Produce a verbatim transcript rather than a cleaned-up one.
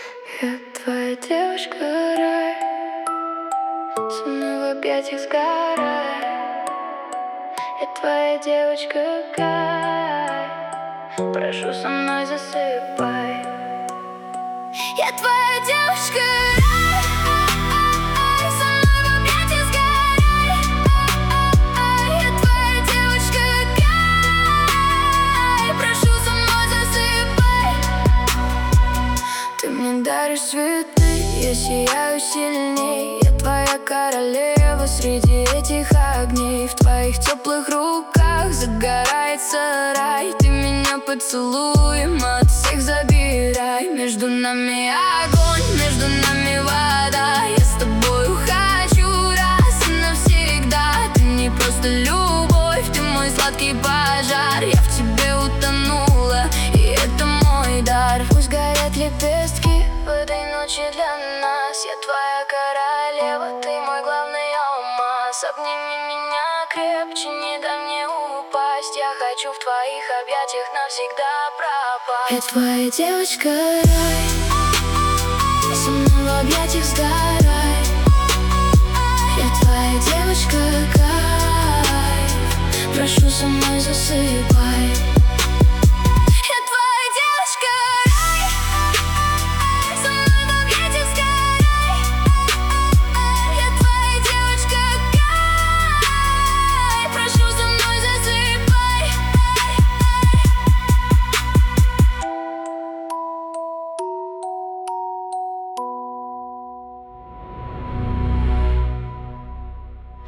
Я твоя девушка, рай, со мной в объятиях сгорай. Я твоя девочка, кайф, прошу, со мной засыпай. Я твоя девушка, рай, со мной в объятиях сгорай. Я твоя девочка, кайф, прошу, со мной засыпай. Ты мне даришь цветы, я сияю сильней. Я твоя королева среди этих огней. В твоих теплых руках загорается рай. Ты меня поцелуем от всех забирай. Между нами огонь, между нами вода. Я с тобой хочу раз и навсегда. Ты не просто любовь, ты мой сладкий пожар. Я в тебе утонула, и это мой дар. Пусть горят лепестки в этой ночи для нас. Я твоя королева, ты мой главный алмаз. Обними меня крепче, не дай мне упасть. Я хочу в твоих объятиях навсегда пропасть. Я твоя девочка, рай, со мной в объятиях сгорай. Я твоя девочка, кайф, прошу, со мной засыпай.